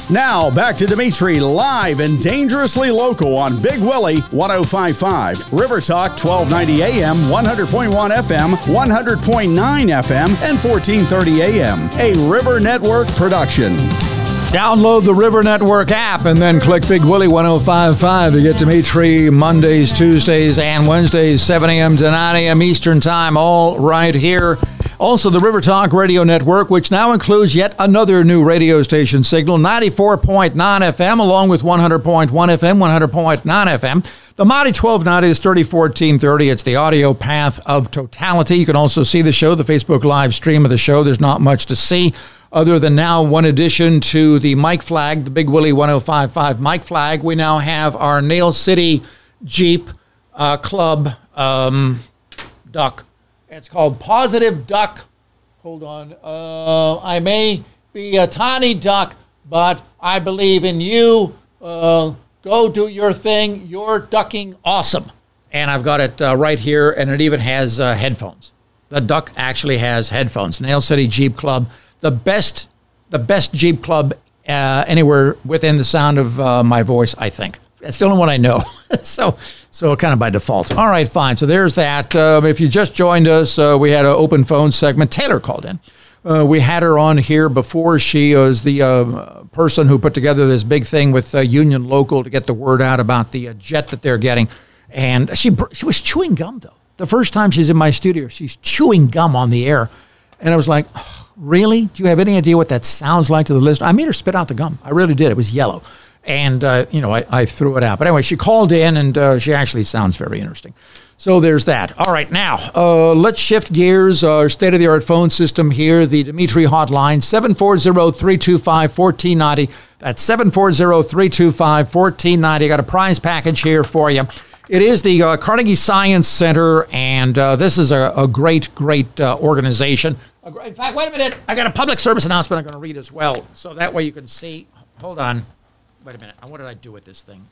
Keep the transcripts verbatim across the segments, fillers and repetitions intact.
Now, back to Dimitri live and dangerously local on Big Willie one oh five point five, River Talk twelve ninety A M, one hundred point one F M, one hundred point nine F M, and fourteen thirty A M. A River Network production. Download the River Network app and then click Big Willie one oh five point five to get Dimitri Mondays, Tuesdays, and Wednesdays, seven A M to nine A M Eastern Time, all right here. Also, the River Talk Radio Network, which now includes yet another new radio station signal, ninety-four point nine F M, along with one hundred point one F M, one hundred point nine F M. The Mighty twelve ninety is thirty fourteen thirty. It's the audio path of totality. You can also see the show, the Facebook live stream of the show. There's not much to see other than now one addition to the mic flag, the Big Willie one oh five point five mic flag. We now have our Nail City Jeep uh, Club um, duck. It's called Positive Duck. Hold on. Uh, I may be a tiny duck, but I believe in you. Uh, go do your thing. You're ducking awesome. And I've got it uh, right here, and it even has uh, headphones. The duck actually has headphones. Nail City Jeep Club, the best, the best Jeep Club uh, anywhere within the sound of uh, my voice, I think. That's the only one I know. so so kind of by default. All right, fine. So there's that. Um, if you just joined us, uh, we had an open phone segment. Taylor called in. Uh, we had her on here before. She was the uh, person who put together this big thing with uh, Union Local to get the word out about the uh, jet that they're getting. And she she was chewing gum, though. The first time she's in my studio, she's chewing gum on the air. And I was like, oh, really? Do you have any idea what that sounds like to the listener? I made her spit out the gum. I really did. It was yellow. And, uh, you know, I, I threw it out. But anyway, she called in, and uh, she actually sounds very interesting. So there's that. All right, now, uh, let's shift gears. Our state-of-the-art phone system here, the Dimitri hotline, seven four zero, three two five, one four nine zero. That's seven four zero, three two five, one four nine zero. Got a prize package here for you. It is the uh, Carnegie Science Center, and uh, this is a, a great, great uh, organization. In fact, wait a minute. I got a public service announcement I'm going to read as well, so that way you can see. Hold on. Wait a minute. What did I do with this thing?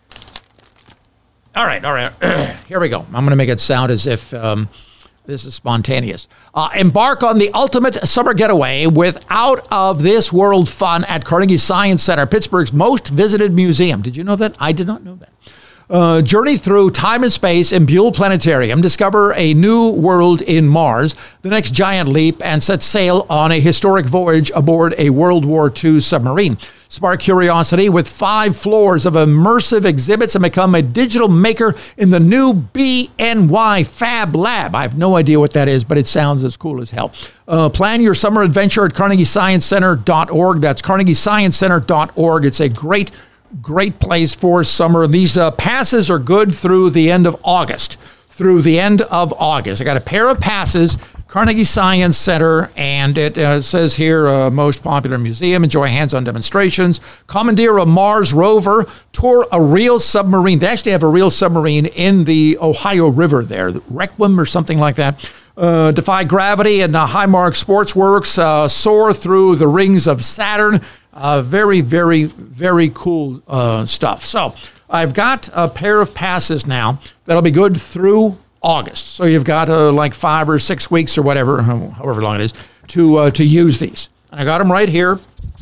All right, all right. Here we go. I'm going to make it sound as if um, this is spontaneous. Uh, embark on the ultimate summer getaway with out-of-this-world fun at Carnegie Science Center, Pittsburgh's most visited museum. Did you know that? I did not know that. Uh, journey through time and space in Buell Planetarium, discover a new world in Mars, the next giant leap, and set sail on a historic voyage aboard a World War Two submarine. Spark curiosity with five floors of immersive exhibits and become a digital maker in the new B N Y Fab Lab. I have no idea what that is, but it sounds as cool as hell. Uh, plan your summer adventure at carnegie science center dot org. That's carnegie science center dot org. It's a great Great place for summer. These uh, passes are good through the end of August. Through the end of August. I got a pair of passes, Carnegie Science Center, and it uh, says here, uh, most popular museum, enjoy hands-on demonstrations, commandeer a Mars rover, tour a real submarine. They actually have a real submarine in the Ohio River there, the Requiem or something like that. Uh, defy gravity and uh, Highmark Sports Works, uh, soar through the rings of Saturn. Uh, very, very, very cool uh, stuff. So I've got a pair of passes now that'll be good through August. So you've got uh, like five or six weeks or whatever, however long it is, to uh, to use these. And I got them right here.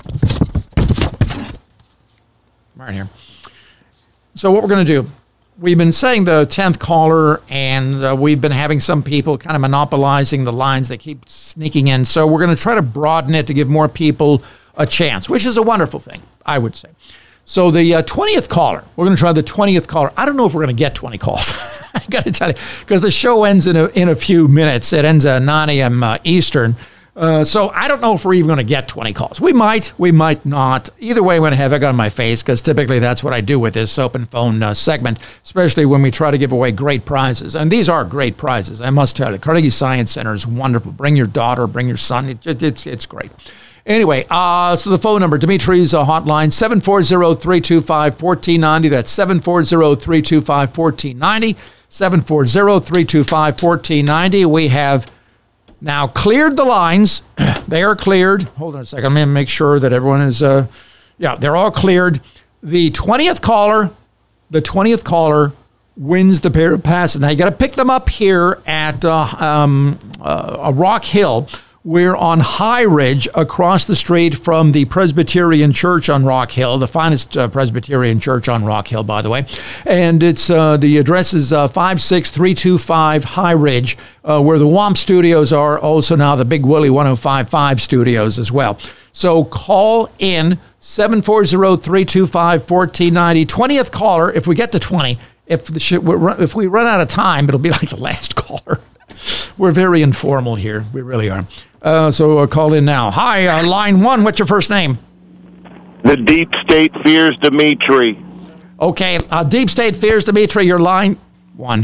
Right here. So what we're going to do, we've been saying the tenth caller, and uh, we've been having some people kind of monopolizing the lines. They keep sneaking in. So we're going to try to broaden it to give more people a chance, which is a wonderful thing, I would say. So the uh, twentieth caller, we're going to try the twentieth caller. I don't know if we're going to get twenty calls. I got to tell you, because the show ends in a, in a few minutes. It ends at nine a.m. Uh, Eastern. Uh, so I don't know if we're even going to get twenty calls. We might, we might not. Either way, I'm going to have egg on my face, because typically that's what I do with this open phone uh, segment, especially when we try to give away great prizes. And these are great prizes, I must tell you. Carnegie Science Center is wonderful. Bring your daughter, bring your son. It, it, it's, it's great. Anyway, uh, so the phone number, Dimitri's uh, hotline, seven four zero, three two five, one four nine zero. That's seven four zero, three two five, one four nine zero. seven four zero, three two five, one four nine zero. We have now cleared the lines. They are cleared. Hold on a second. I'm going to make sure that everyone is, uh, yeah, they're all cleared. The twentieth caller, the twentieth caller wins the pair of passes. Now, you got to pick them up here at uh, um, uh, Rock Hill, We're on High Ridge across the street from the Presbyterian Church on Rock Hill, the finest uh, Presbyterian church on Rock Hill, by the way. And it's uh, the address is uh, five six three two five High Ridge, uh, where the WOMP studios are, also now the Big Willie one oh five point five studios as well. So call in seven four zero, three two five, one four nine zero. twentieth caller, if we get to twenty, if, the sh- if we run out of time, it'll be like the last caller. We're very informal here. We really are. Uh, so uh, call in now. Hi, uh, line one. What's your first name? The Deep State fears Dimitri. Okay, uh, Deep State fears Dimitri. Your line one.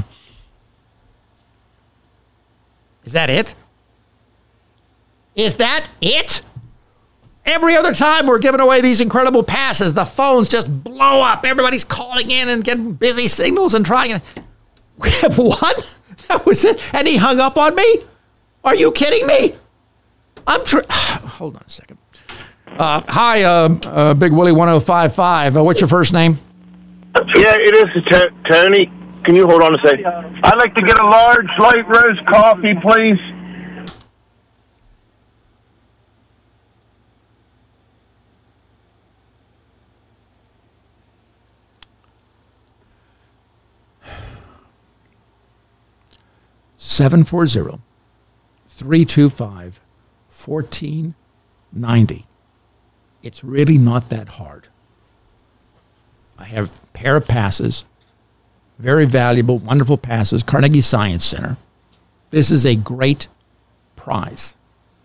Is that it? Is that it? Every other time we're giving away these incredible passes, the phones just blow up. Everybody's calling in and getting busy signals and trying. We have one? That was it? And he hung up on me? Are you kidding me? I'm tr- Hold on a second. Uh, hi, uh, uh, Big Willie one oh five point five. Uh, what's your first name? Yeah, it is t- Tony. Can you hold on a second? I'd like to get a large light roast coffee, please. seven four zero, three two five, one four nine zero. It's really not that hard. I have a pair of passes, very valuable, wonderful passes, Carnegie Science Center. This is a great prize.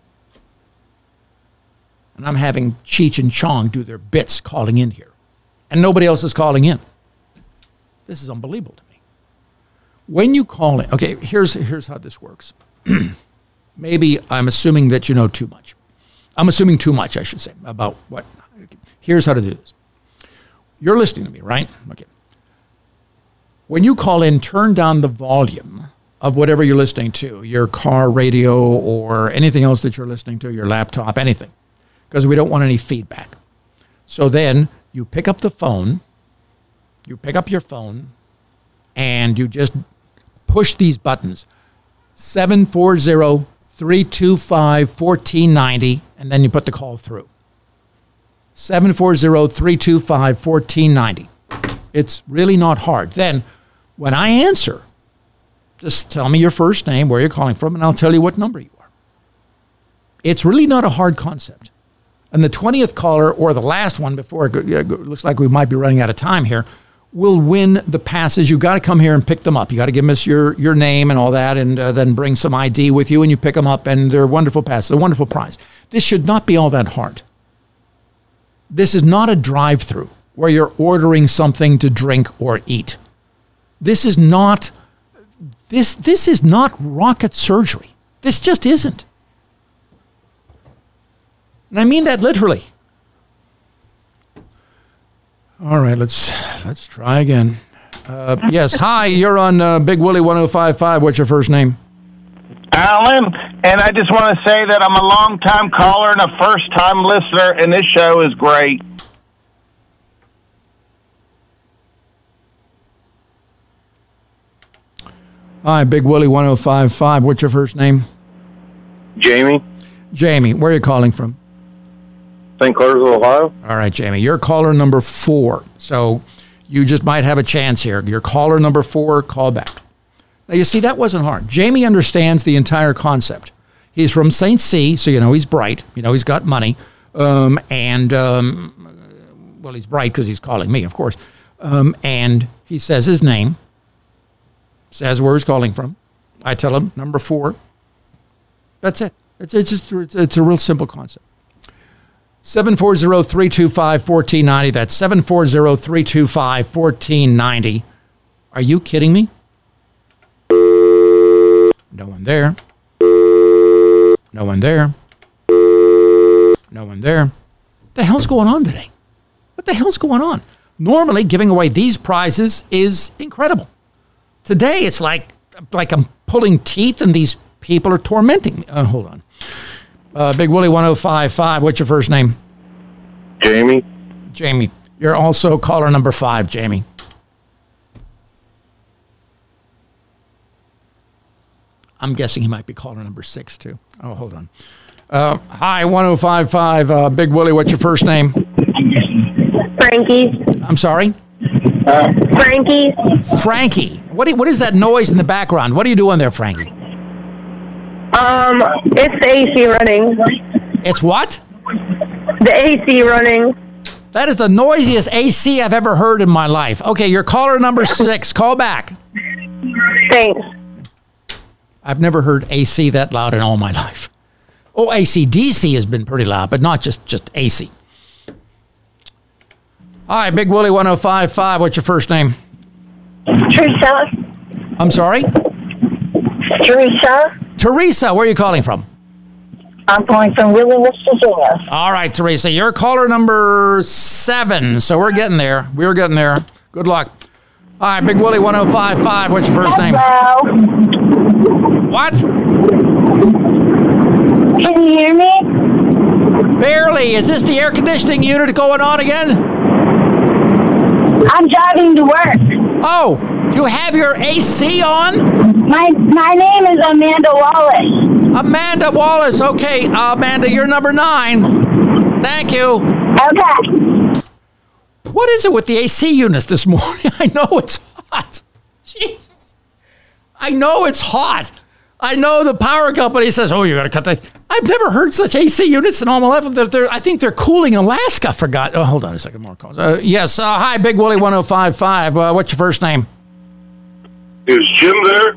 And I'm having Cheech and Chong do their bits calling in here. And nobody else is calling in. This is unbelievable to me. When you call in, okay, here's here's how this works. Maybe I'm assuming that you know too much. I'm assuming too much, I should say, about what. Here's how to do this. You're listening to me, right? Okay. When you call in, turn down the volume of whatever you're listening to, your car radio or anything else that you're listening to, your laptop, anything, because we don't want any feedback. So then you pick up the phone, you pick up your phone, and you just push these buttons, seven four zero, three two five, one four nine zero, and then you put the call through. seven four zero, three two five, one four nine zero. It's really not hard. Then when I answer, just tell me your first name, where you're calling from, and I'll tell you what number you are. It's really not a hard concept. And the twentieth caller, or the last one before it looks like we might be running out of time here, will win the passes. You got to come here and pick them up. You got to give us your, your name and all that, and uh, then bring some I D with you, and you pick them up, and they're wonderful passes, a wonderful prize. This should not be all that hard. This is not a drive-through where you're ordering something to drink or eat. This is not this this is not rocket surgery. This just isn't. And I mean that literally. All right, let's let's try again. Uh, yes, hi, you're on uh, Big Willie one oh five point five. What's your first name? Alan, and I just want to say that I'm a long-time caller and a first-time listener, and this show is great. Hi, Big Willie one oh five point five. What's your first name? Jamie. Jamie, where are you calling from? Saint Clairsville, Ohio. All right, Jamie, you're caller number four. So you just might have a chance here. You're caller number four, call back. Now, you see, that wasn't hard. Jamie understands the entire concept. He's from Saint C, so you know he's bright. You know he's got money. Um, and, um, well, he's bright because he's calling me, of course. Um, and he says his name, says where he's calling from. I tell him number four. That's it. It's, it's, just, it's, it's a real simple concept. seven four zero, three two five, one four nine zero. That's seven four zero, three two five, one four nine zero. Are you kidding me? No one there. No one there. No one there. What the hell's going on today? What the hell's going on? Normally, giving away these prizes is incredible. Today, it's like like I'm pulling teeth and these people are tormenting me. Uh, hold on. Uh, Big Willie one oh five point five. What's your first name? Jamie. Jamie. You're also caller number five, Jamie. I'm guessing he might be caller number six, too. Oh, hold on. Uh, hi, one oh five point five, uh, Big Willie. What's your first name? Frankie. I'm sorry? Uh, Frankie. Frankie. What, do you, what is that noise in the background? What are you doing there, Frankie? Um, it's the A C running. It's what? The A C running. That is the noisiest A C I've ever heard in my life. Okay, you're caller number six. Call back. Thanks. I've never heard A C that loud in all my life. Oh, A C D C has been pretty loud, but not just, just A C. Hi, Big Willie one oh five point five. What's your first name? Teresa. I'm sorry? Teresa. Teresa, where are you calling from? I'm calling from Wheeling, West Virginia. All right, Teresa, you're caller number seven, so we're getting there. We're getting there. Good luck. All right, Big Willie one oh five point five. What's your first name? Hello. What? Can you hear me? Barely. Is this the air conditioning unit going on again? I'm driving to work. Oh, you have your A C on? My my name is Amanda Wallace. Amanda Wallace. Okay, uh, Amanda, you're number nine. Thank you. Okay. What is it with the A C units this morning? I know it's hot. Jesus. I know it's hot. I know the power company says, oh, you got to cut that. I've never heard such A C units in all my life. They're, they're, I think they're cooling Alaska, for God. Oh, hold on a second. More calls. Uh, yes. Uh, hi, Big Willie one oh five point five. Uh, what's your first name? Is Jim there?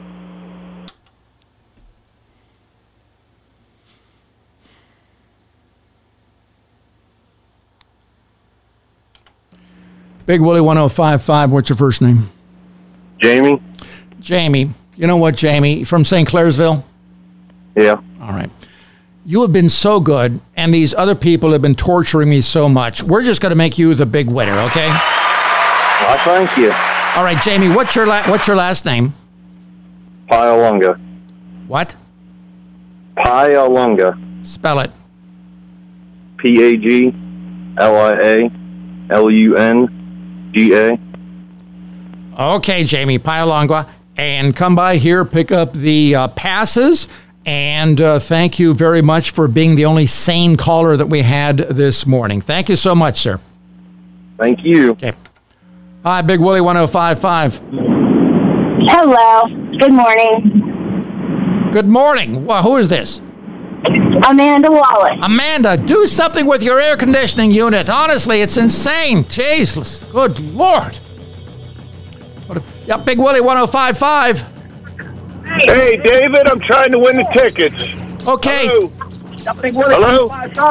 Big Willie one oh five point five. What's your first name? Jamie? Jamie. You know what, Jamie? From Saint Clairsville? Yeah. All right. You have been so good, and these other people have been torturing me so much. We're just going to make you the big winner, okay? Well, thank you. All right, Jamie, what's your la- what's your last name? Pyalunga. What? Pyalunga. Spell it. P A G L I A L U N G A. Okay, Jamie, Pyalunga. And come by here, pick up the uh, passes, and uh, thank you very much for being the only sane caller that we had this morning. Thank you so much, sir. Thank you. Okay. Hi, Big Willie one oh five point five. Hello. Good morning. Good morning. Well, who is this? Amanda Wallace. Amanda, do something with your air conditioning unit. Honestly, it's insane. Jesus, good Lord. What a, yeah, Big Willie one oh five point five. Hey, David, I'm trying to win the tickets. Okay. Hello? Hello?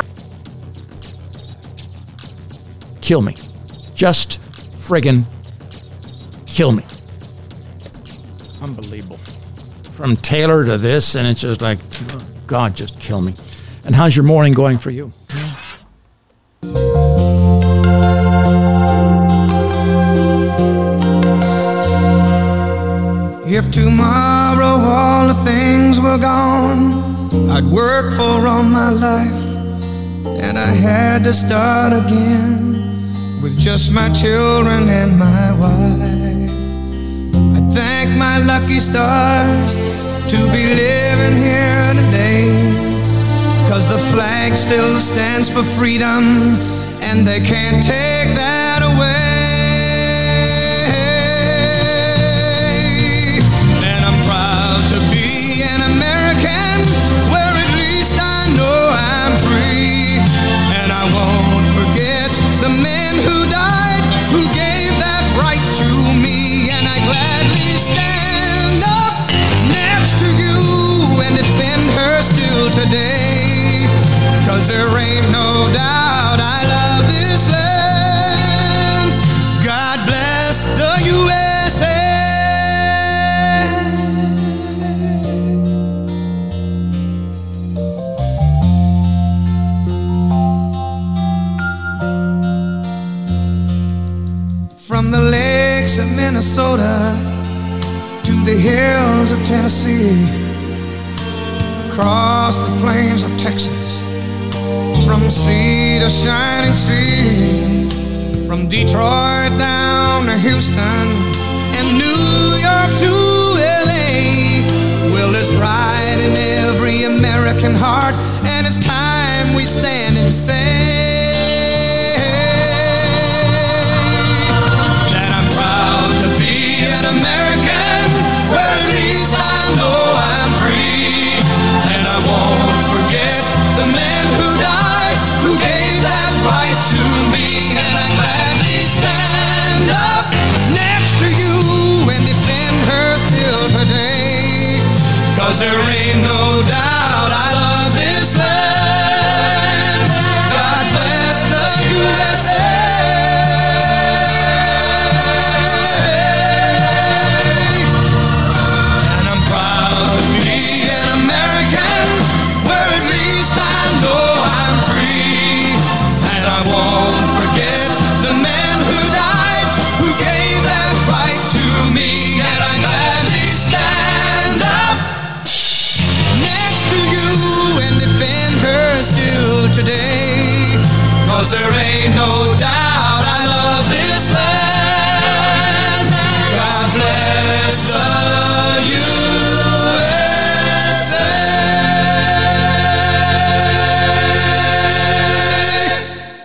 Kill me. Just friggin' kill me. Unbelievable. From Taylor to this, and it's just like, oh, God, just kill me. And how's your morning going for you? If tomorrow all the things were gone I'd work for all my life, and I had to start again with just my children and my wife. I thank my lucky stars to be living here today, 'cause the flag still stands for freedom, and they can't take that away. Today, 'cause there ain't no doubt I love this land. God bless the U S A. From the lakes of Minnesota to the hills of Tennessee, across the plains of Texas, from sea to shining sea, from Detroit down to Houston and New York to L A, well, there's free American heart, and it's time we stand and say that I'm proud to be an American, where at least I know I'm free. And I won't forget the men who died, who gave that right to me. And I gladly stand up next to you and defend her still today. 'Cause there ain't no doubt I love